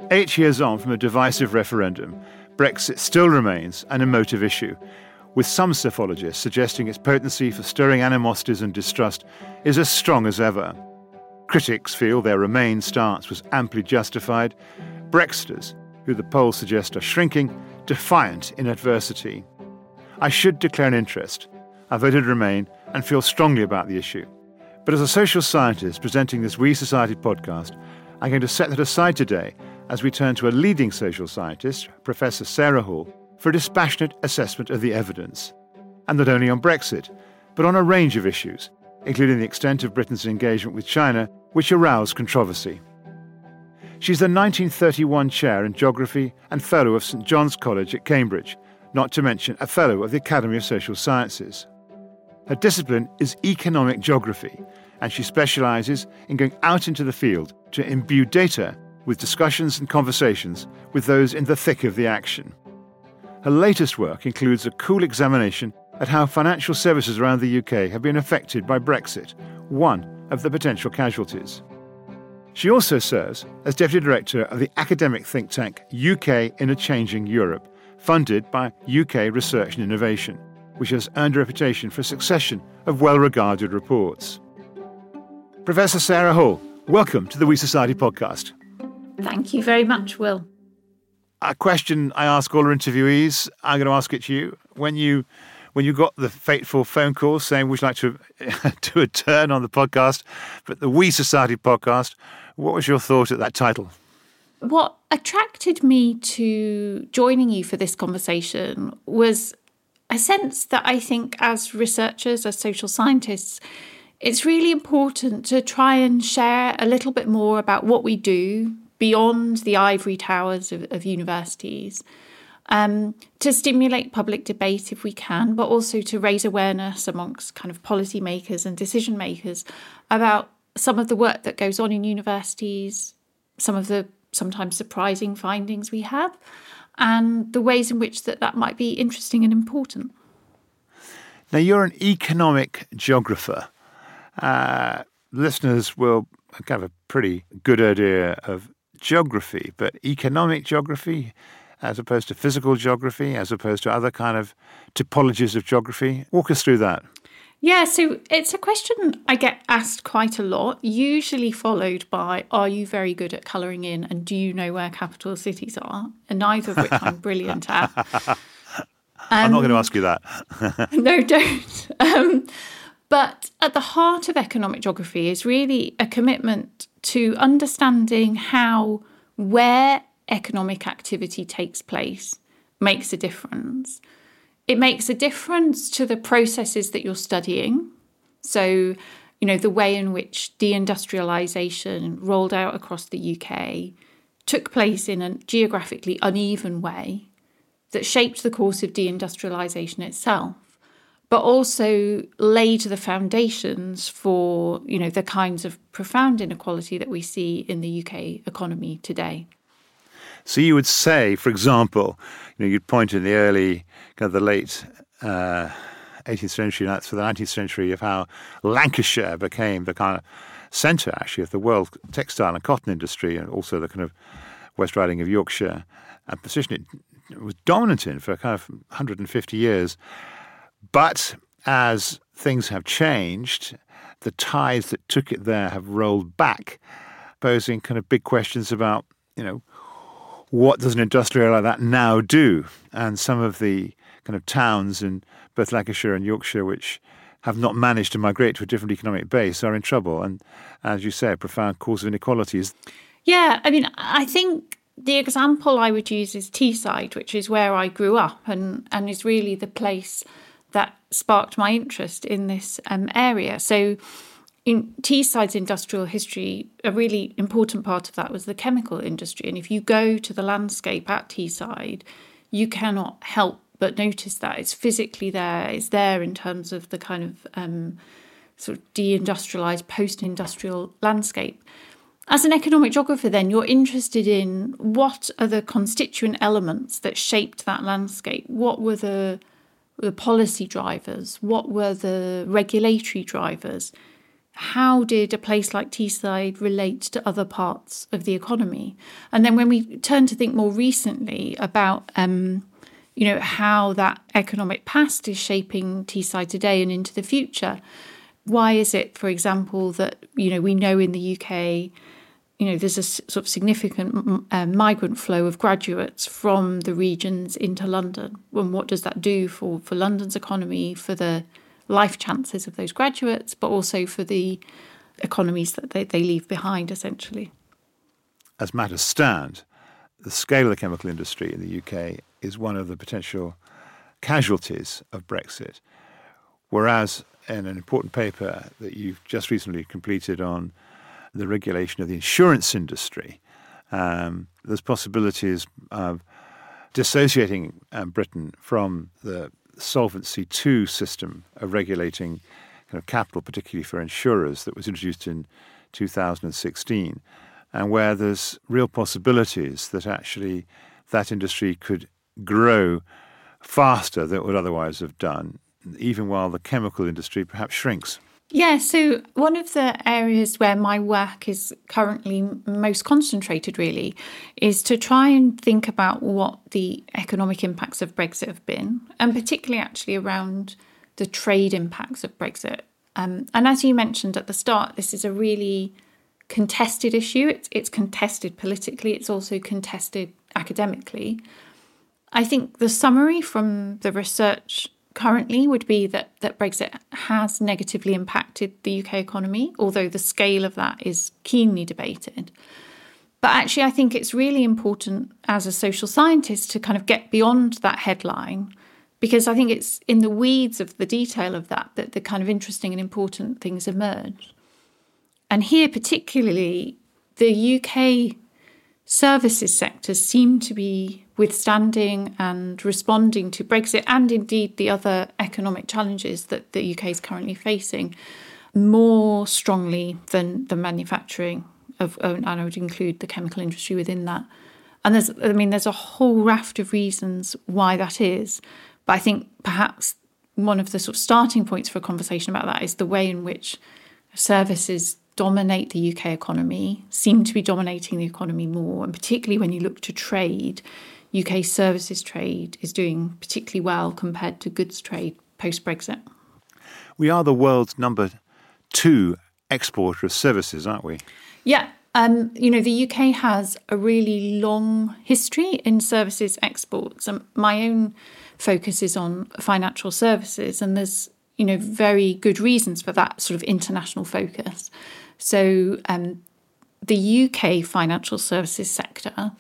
8 years on from a divisive referendum, Brexit still remains an emotive issue, with some psephologists suggesting its potency for stirring animosities and distrust is as strong as ever. Critics feel their Remain stance was amply justified. Brexiters, who the polls suggest are shrinking, defiant in adversity. I should declare an interest. I voted Remain and feel strongly about the issue. But as a social scientist presenting this We Society podcast, I'm going to set that aside today as we turn to a leading social scientist, Professor Sarah Hall, for a dispassionate assessment of the evidence. And not only on Brexit, but on a range of issues, including the extent of Britain's engagement with China, which aroused controversy. She's the 1931 Chair in Geography and Fellow of St John's College at Cambridge, not to mention a Fellow of the Academy of Social Sciences. Her discipline is economic geography, and she specialises in going out into the field to imbue data with discussions and conversations with those in the thick of the action. Her latest work includes a cool examination at how financial services around the UK have been affected by Brexit, one of the potential casualties. She also serves as Deputy Director of the academic think tank UK in a Changing Europe, funded by UK Research and Innovation, which has earned a reputation for a succession of well-regarded reports. Professor Sarah Hall, welcome to the We Society podcast. Thank you very much, Will. A question I ask all our interviewees, I'm going to ask it to you. When you got the fateful phone call saying would you like to do a turn on the podcast, but the We Society podcast, what was your thought at that title? What attracted me to joining you for this conversation was a sense that I think as researchers, as social scientists, it's really important to try and share a little bit more about what we do beyond the ivory towers of universities, to stimulate public debate if we can, but also to raise awareness amongst kind of policymakers and decision makers about some of the work that goes on in universities, some of the sometimes surprising findings we have, and the ways in which that might be interesting and important. Now, you're an economic geographer. Listeners will have a pretty good idea of geography, but economic geography as opposed to physical geography, as opposed to other kind of typologies of geography. Walk us through that. Yeah, so it's a question I get asked quite a lot, usually followed by, are you very good at colouring in and do you know where capital cities are? And neither of which I'm brilliant at. I'm not going to ask you that. No, don't. But at the heart of economic geography is really a commitment to understanding how where economic activity takes place makes a difference. It makes a difference to the processes that you're studying. So, the way in which deindustrialisation rolled out across the UK took place in a geographically uneven way that shaped the course of deindustrialisation itself, but also laid the foundations for, the kinds of profound inequality that we see in the UK economy today. So you would say, for example, you'd point in the early, the late 18th century, for the 19th century, of how Lancashire became the kind of centre, actually, of the world textile and cotton industry, and also the kind of West Riding of Yorkshire, a position it was dominant in for kind of 150 years. But as things have changed, the tides that took it there have rolled back, posing kind of big questions about, what does an industrial like that now do? And some of the kind of towns in both Lancashire and Yorkshire which have not managed to migrate to a different economic base are in trouble. And as you say, a profound cause of inequalities. Yeah, I think the example I would use is Teesside, which is where I grew up and is really the place that sparked my interest in this area. So in Teesside's industrial history, a really important part of that was the chemical industry. And if you go to the landscape at Teesside, you cannot help but notice that it's physically there. It's there in terms of the kind of sort of deindustrialised, post-industrial landscape. As an economic geographer, then, you're interested in what are the constituent elements that shaped that landscape? What were the policy drivers? What were the regulatory drivers? how did a place like Teesside relate to other parts of the economy? And then when we turn to think more recently about, how that economic past is shaping Teesside today and into the future, why is it, for example, that, we know in the UK, there's a sort of significant migrant flow of graduates from the regions into London? And what does that do for London's economy, for the life chances of those graduates, but also for the economies that they leave behind, essentially? As matters stand, the scale of the chemical industry in the UK is one of the potential casualties of Brexit, whereas in an important paper that you've just recently completed on the regulation of the insurance industry, there's possibilities of dissociating Britain from the Solvency II system of regulating kind of capital, particularly for insurers, that was introduced in 2016, and where there's real possibilities that actually that industry could grow faster than it would otherwise have done, even while the chemical industry perhaps shrinks. Yeah, so one of the areas where my work is currently most concentrated, really, is to try and think about what the economic impacts of Brexit have been, and particularly actually around the trade impacts of Brexit. And as you mentioned at the start, this is a really contested issue. It's contested politically. It's also contested academically. I think the summary from the research currently would be that Brexit has negatively impacted the UK economy, although the scale of that is keenly debated. But actually, I think it's really important as a social scientist to kind of get beyond that headline, because I think it's in the weeds of the detail of that the kind of interesting and important things emerge. And here particularly, the UK services sectors seem to be withstanding and responding to Brexit, and indeed the other economic challenges that the UK is currently facing, more strongly than the manufacturing and I would include the chemical industry within that. And there's a whole raft of reasons why that is. But I think perhaps one of the sort of starting points for a conversation about that is the way in which services dominate the UK economy, seem to be dominating the economy more. And particularly when you look to trade, UK services trade is doing particularly well compared to goods trade post-Brexit. We are the world's number 2 exporter of services, aren't we? Yeah. The UK has a really long history in services exports. And my own focus is on financial services, and there's very good reasons for that sort of international focus. So the UK financial services sector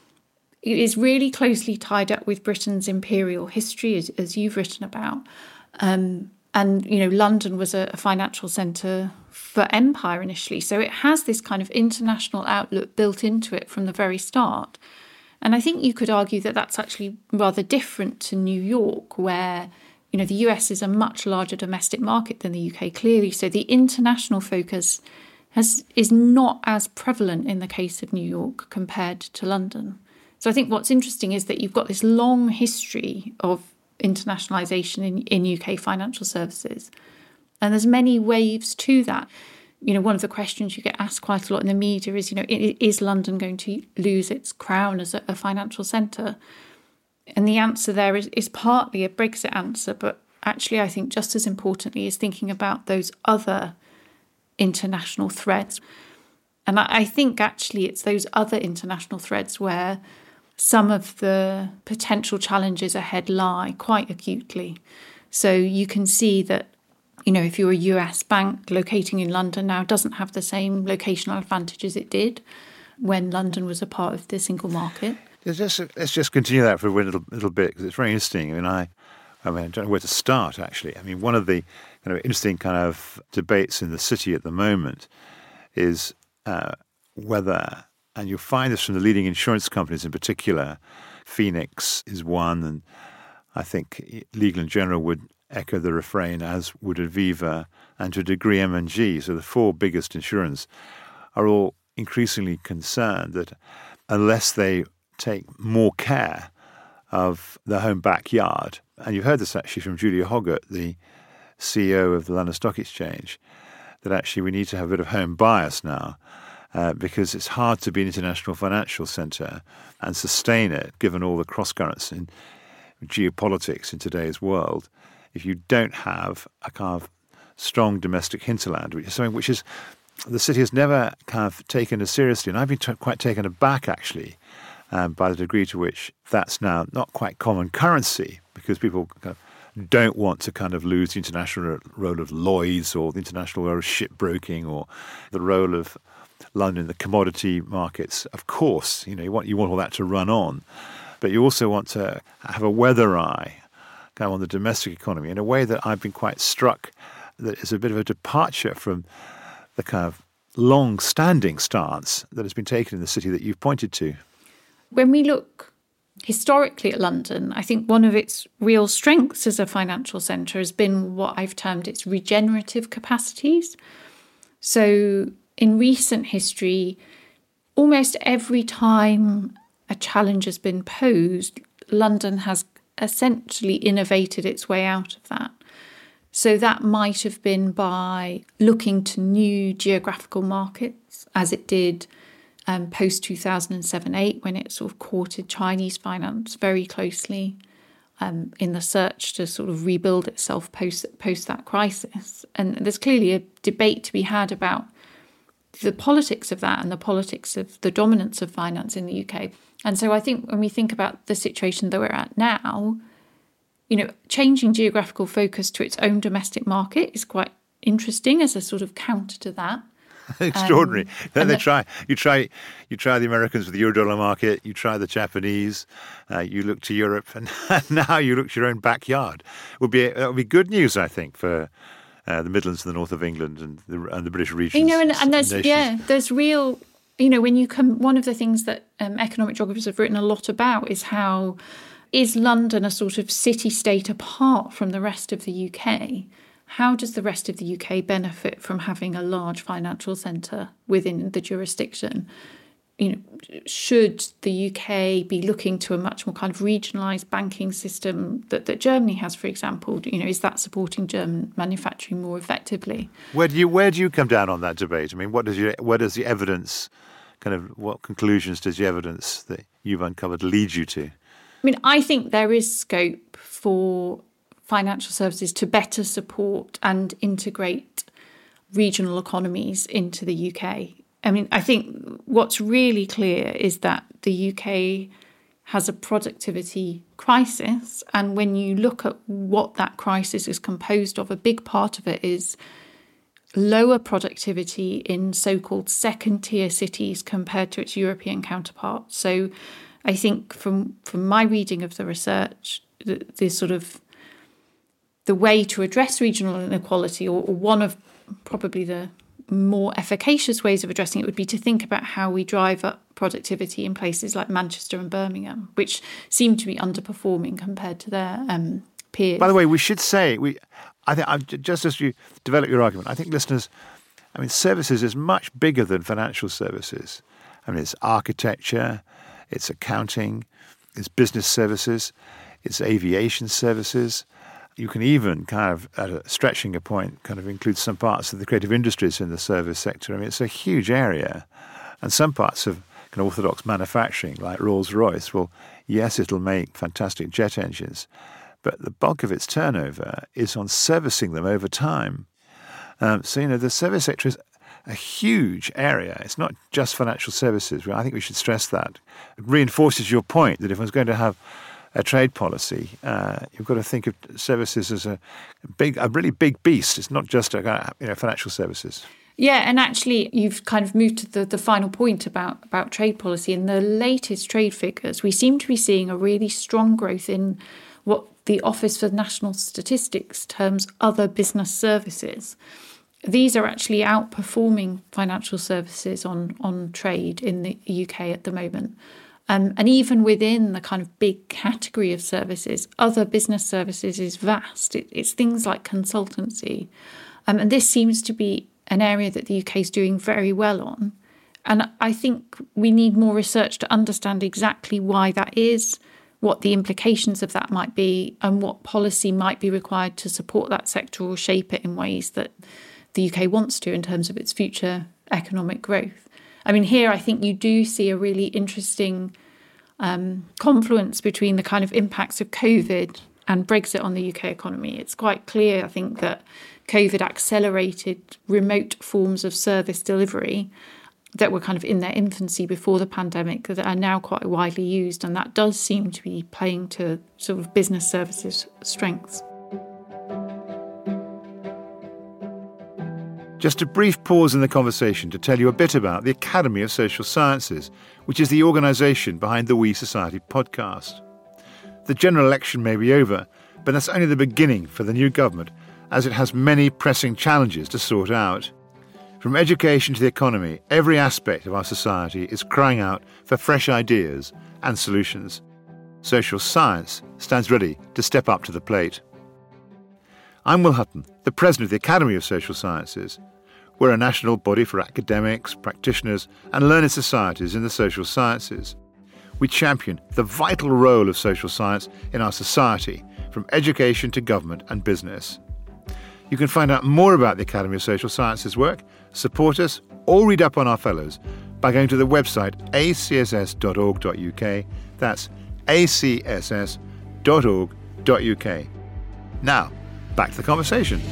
is really closely tied up with Britain's imperial history, as you've written about. And London was a financial centre for empire initially. So it has this kind of international outlook built into it from the very start. And I think you could argue that that's actually rather different to New York, where the US is a much larger domestic market than the UK, clearly. So the international focus is not as prevalent in the case of New York compared to London. So I think what's interesting is that you've got this long history of internationalisation in UK financial services. And there's many waves to that. One of the questions you get asked quite a lot in the media is London going to lose its crown as a financial centre? And the answer there is partly a Brexit answer, but actually I think just as importantly is thinking about those other international threads. And I think actually it's those other international threads where some of the potential challenges ahead lie quite acutely. So you can see that, if you're a US bank locating in London now, doesn't have the same locational advantage as it did when London was a part of the single market. Let's just continue that for a little bit, because it's very interesting. I don't know where to start, actually. One of the kind of interesting kind of debates in the city at the moment is whether, and you'll find this from the leading insurance companies in particular, Phoenix is one, and I think Legal & General would echo the refrain, as would Aviva, and to a degree M&G. So the 4 biggest insurers are all increasingly concerned that unless they take more care of their home backyard, and you've heard this actually from Julia Hoggart, the CEO of the London Stock Exchange, that actually we need to have a bit of home bias now, because it's hard to be an international financial centre and sustain it, given all the cross-currents in geopolitics in today's world, if you don't have a kind of strong domestic hinterland, which is something which is the city has never kind of taken as seriously. And I've been quite taken aback, actually, by the degree to which that's now not quite common currency, because people kind of don't want to kind of lose the international role of Lloyd's or the international role of shipbroking or the role of London in the commodity markets. Of course, you want all that to run on, but you also want to have a weather eye kind of on the domestic economy in a way that I've been quite struck that is a bit of a departure from the kind of long-standing stance that has been taken in the city that you've pointed to. When we look historically at London, I think one of its real strengths as a financial centre has been what I've termed its regenerative capacities. So in recent history, almost every time a challenge has been posed, London has essentially innovated its way out of that. So that might have been by looking to new geographical markets, as it did post-2007-8, when it sort of courted Chinese finance very closely in the search to sort of rebuild itself post that crisis. And there's clearly a debate to be had about the politics of that and the politics of the dominance of finance in the UK. And so I think when we think about the situation that we're at now, changing geographical focus to its own domestic market is quite interesting as a sort of counter to that. Extraordinary. Then you try the Americans with the Eurodollar market, you try the Japanese, you look to Europe, and now you look to your own backyard. That would be good news, I think, for the Midlands and the north of England and the British regions. And there's real. When you come, one of the things that economic geographers have written a lot about is how is London a sort of city-state apart from the rest of the UK? How does the rest of the UK benefit from having a large financial centre within the jurisdiction? Should the UK be looking to a much more kind of regionalised banking system that Germany has, for example? Is that supporting German manufacturing more effectively? Where do you come down on that debate? I mean, what does the evidence, what conclusions does the evidence that you've uncovered lead you to? I mean, I think there is scope for financial services to better support and integrate regional economies into the UK. I mean, I think what's really clear is that the UK has a productivity crisis. And when you look at what that crisis is composed of, a big part of it is lower productivity in so-called second-tier cities compared to its European counterparts. So I think from my reading of the research, the way to address regional inequality, or one of probably the more efficacious ways of addressing it, would be to think about how we drive up productivity in places like Manchester and Birmingham, which seem to be underperforming compared to their peers. By the way, we should say, I think just as you develop your argument, I think listeners, services is much bigger than financial services. It's architecture, it's accounting, it's business services, it's aviation services. You can even at a stretching a point, include some parts of the creative industries in the service sector. It's a huge area. And some parts of orthodox manufacturing, like Rolls-Royce, well, yes, it'll make fantastic jet engines, but the bulk of its turnover is on servicing them over time. The service sector is a huge area. It's not just financial services. I think we should stress that. It reinforces your point that if one's going to have a trade policy, you've got to think of services as a really big beast. It's not just financial services. Yeah, and actually you've kind of moved to the final point about trade policy. In the latest trade figures, we seem to be seeing a really strong growth in what the Office for National Statistics terms other business services. These are actually outperforming financial services on trade in the UK at the moment. And even within the kind of big category of services, other business services is vast. It's things like consultancy. And this seems to be an area that the UK is doing very well on. And I think we need more research to understand exactly why that is, what the implications of that might be, and what policy might be required to support that sector or shape it in ways that the UK wants to in terms of its future economic growth. I mean, here I think you do see a really interesting confluence between the kind of impacts of COVID and Brexit on the UK economy. It's quite clear, I think, that COVID accelerated remote forms of service delivery that were kind of in their infancy before the pandemic that are now quite widely used. And that does seem to be playing to sort of business services strengths. Just a brief pause in the conversation to tell you a bit about the Academy of Social Sciences, which is the organisation behind the We Society podcast. The general election may be over, but that's only the beginning for the new government, as it has many pressing challenges to sort out. From education to the economy, every aspect of our society is crying out for fresh ideas and solutions. Social science stands ready to step up to the plate. I'm Will Hutton, the president of the Academy of Social Sciences. We're a national body for academics, practitioners and learned societies in the social sciences. We champion the vital role of social science in our society, from education to government and business. You can find out more about the Academy of Social Sciences work, support us, or read up on our fellows by going to the website acss.org.uk. That's acss.org.uk. Now, back to the conversation.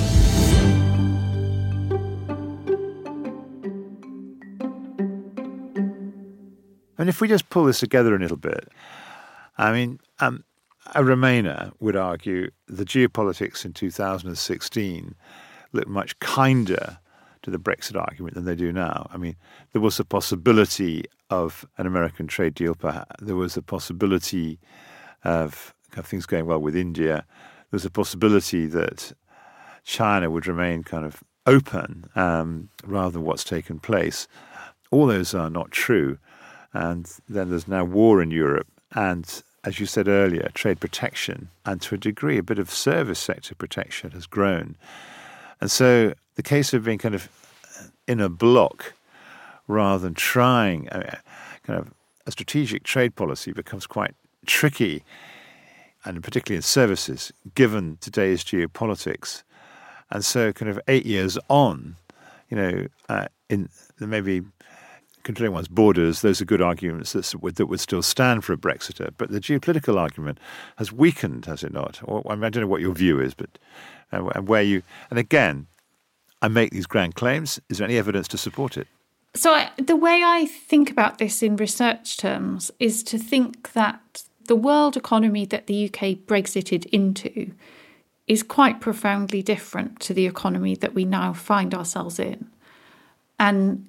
And if we just pull this together a little bit, I mean, a Remainer would argue the geopolitics in 2016 looked much kinder to the Brexit argument than they do now. I mean, there was a possibility of an American trade deal, perhaps. There was a possibility of things going well with India. There was a possibility that China would remain kind of open rather than what's taken place. All those are not true. And then there's now war in Europe and, as you said earlier, trade protection, and to a degree, a bit of service sector protection has grown. And so the case of being kind of in a block rather than trying kind of a strategic trade policy becomes quite tricky, and particularly in services, given today's geopolitics. And so kind of 8 years on, there may be controlling one's borders, those are good arguments that would still stand for a Brexiter. But the geopolitical argument has weakened, has it not? Or, I don't know what your view is, but and again, I make these grand claims. Is there any evidence to support it? So the way I think about this in research terms is to think that the world economy that the UK Brexited into is quite profoundly different to the economy that we now find ourselves in. And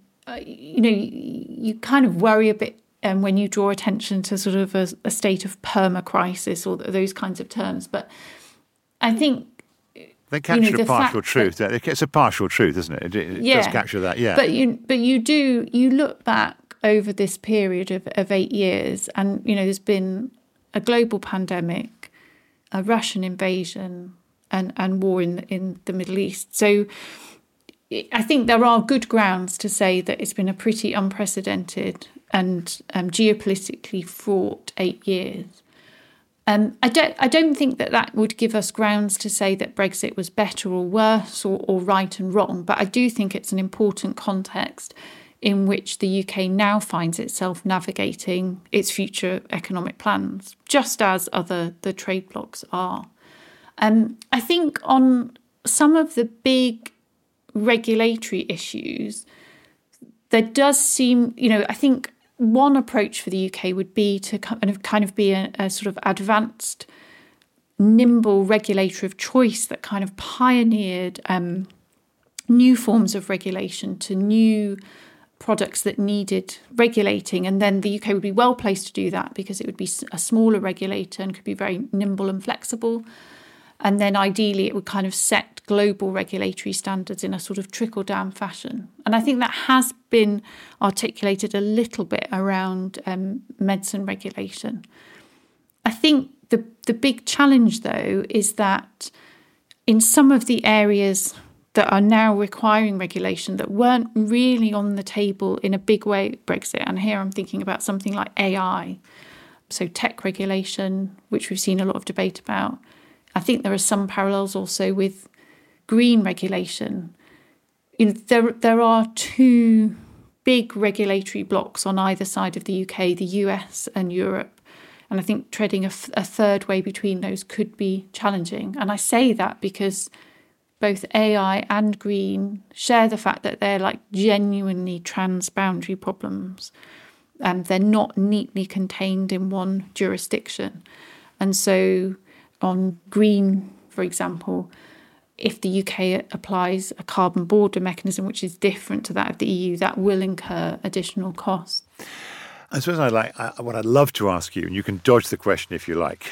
you kind of worry a bit when you draw attention to sort of a state of perma-crisis or those kinds of terms. But I think they capture a partial truth. It's a partial truth, isn't it? It does capture that, yeah. But you look back over this period of 8 years, and there's been a global pandemic, a Russian invasion, and war in the Middle East. So I think there are good grounds to say that it's been a pretty unprecedented and geopolitically fraught 8 years. I don't think that would give us grounds to say that Brexit was better or worse or right and wrong, but I do think it's an important context in which the UK now finds itself navigating its future economic plans, just as the trade blocs are. I think on some of the big regulatory issues, there does seem, I think one approach for the UK would be to kind of be a sort of advanced, nimble regulator of choice that kind of pioneered new forms of regulation to new products that needed regulating. And then the UK would be well placed to do that because it would be a smaller regulator and could be very nimble and flexible. And then ideally it would kind of set global regulatory standards in a sort of trickle-down fashion. And I think that has been articulated a little bit around medicine regulation. I think the big challenge, though, is that in some of the areas that are now requiring regulation that weren't really on the table in a big way at Brexit, and here I'm thinking about something like AI, so tech regulation, which we've seen a lot of debate about. I think there are some parallels also with green regulation. there are two big regulatory blocks on either side of the UK, the US and Europe. And I think treading a third way between those could be challenging. And I say that because both AI and green share the fact that they're like genuinely transboundary problems. They're not neatly contained in one jurisdiction. And so on green, for example, if the UK applies a carbon border mechanism, which is different to that of the EU, that will incur additional costs. I suppose what I'd love to ask you, and you can dodge the question if you like,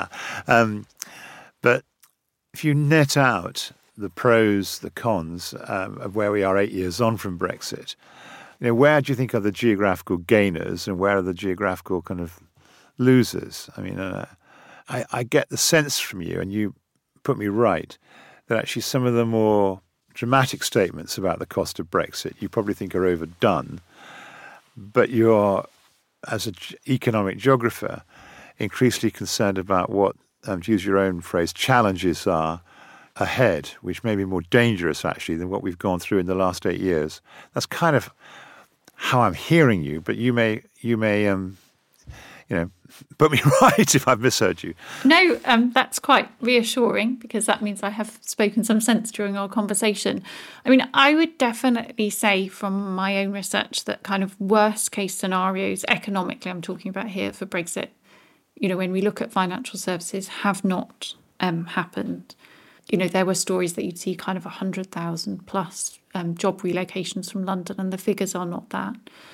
but if you net out the pros, the cons of where we are 8 years on from Brexit, where do you think are the geographical gainers and where are the geographical kind of losers? I mean, I get the sense from you, and you put me right, that actually some of the more dramatic statements about the cost of Brexit you probably think are overdone, but you're, as an economic geographer, increasingly concerned about what, to use your own phrase, challenges are ahead, which may be more dangerous actually than what we've gone through in the last 8 years. That's kind of how I'm hearing you, but you may put me right if I've misheard you. No, that's quite reassuring because that means I have spoken some sense during our conversation. I mean, I would definitely say from my own research that kind of worst case scenarios, economically I'm talking about here for Brexit, when we look at financial services, have not happened. There were stories that you'd see kind of 100,000 plus job relocations from London, and the figures are not that.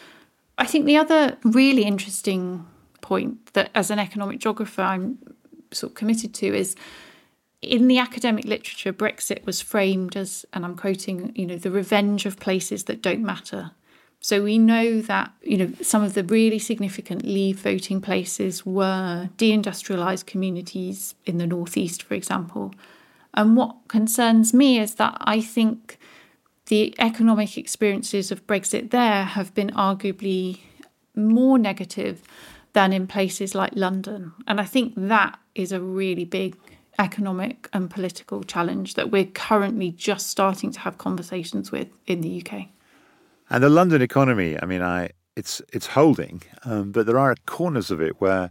I think the other really interesting point that as an economic geographer I'm sort of committed to is in the academic literature, Brexit was framed as, and I'm quoting, the revenge of places that don't matter. So we know that, some of the really significant leave voting places were deindustrialised communities in the northeast, for example. And what concerns me is that I think the economic experiences of Brexit there have been arguably more negative than in places like London. And I think that is a really big economic and political challenge that we're currently just starting to have conversations with in the UK. And the London economy, I mean, it's holding, but there are corners of it where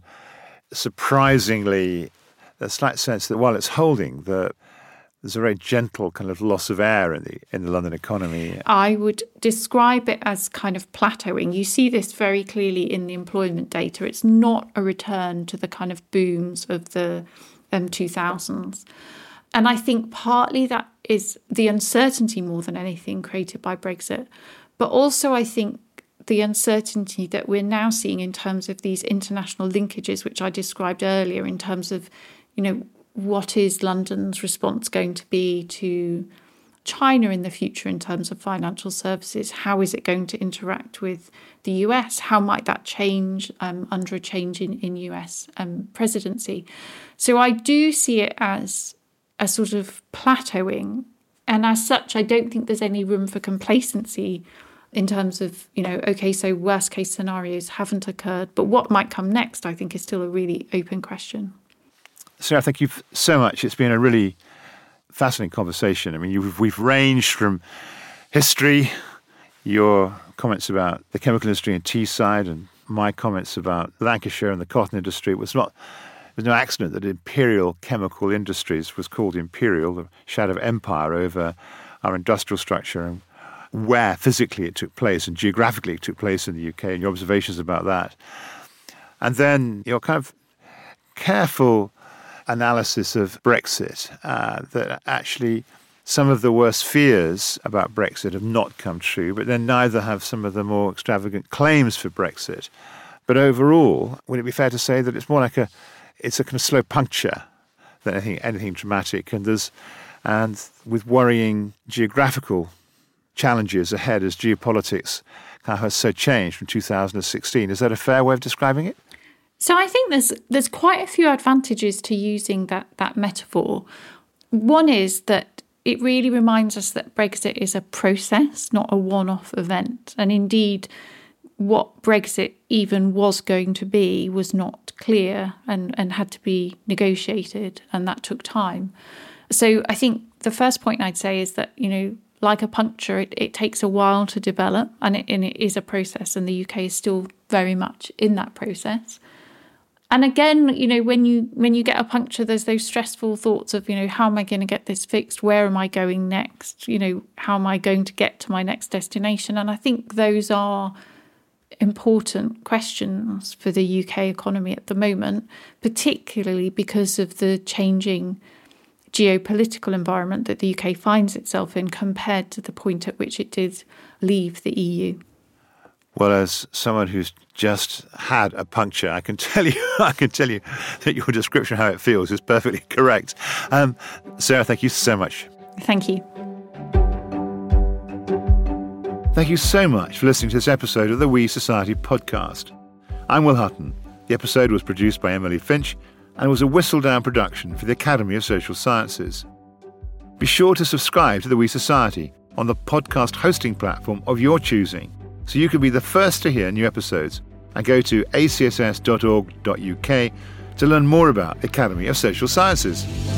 surprisingly, a slight sense that while it's holding, there's a very gentle kind of loss of air in the London economy. I would describe it as kind of plateauing. You see this very clearly in the employment data. It's not a return to the kind of booms of the 2000s. And I think partly that is the uncertainty more than anything created by Brexit. But also I think the uncertainty that we're now seeing in terms of these international linkages, which I described earlier, in terms of, what is London's response going to be to China in the future in terms of financial services? How is it going to interact with the US? How might that change under a change in US presidency? So I do see it as a sort of plateauing. And as such, I don't think there's any room for complacency in terms of, so worst case scenarios haven't occurred. But what might come next, I think, is still a really open question. Sarah, thank you so much. It's been a really fascinating conversation. I mean, we've ranged from history, your comments about the chemical industry in Teesside, and my comments about Lancashire and the cotton industry. It was no accident that Imperial Chemical Industries was called Imperial, the shadow of empire over our industrial structure and where physically it took place and geographically it took place in the UK, and your observations about that. And then your kind of careful analysis of Brexit, that actually some of the worst fears about Brexit have not come true, but then neither have some of the more extravagant claims for Brexit. But overall, would it be fair to say that it's more like it's a kind of slow puncture than anything dramatic, and with worrying geographical challenges ahead as geopolitics kind of has so changed from 2016. Is that a fair way of describing it? So I think there's quite a few advantages to using that metaphor. One is that it really reminds us that Brexit is a process, not a one-off event. And indeed, what Brexit even was going to be was not clear and had to be negotiated, and that took time. So I think the first point I'd say is that, like a puncture, it takes a while to develop, and it is a process, and the UK is still very much in that process. And again, when you get a puncture, there's those stressful thoughts of, how am I going to get this fixed? Where am I going next? How am I going to get to my next destination? And I think those are important questions for the UK economy at the moment, particularly because of the changing geopolitical environment that the UK finds itself in compared to the point at which it did leave the EU. Well, as someone who's just had a puncture, I can tell you that your description of how it feels is perfectly correct. Sarah, thank you so much. Thank you. Thank you so much for listening to this episode of the We Society podcast. I'm Will Hutton. The episode was produced by Emily Finch and was a whistle-down production for the Academy of Social Sciences. Be sure to subscribe to the We Society on the podcast hosting platform of your choosing, so you can be the first to hear new episodes, and go to acss.org.uk to learn more about the Academy of Social Sciences.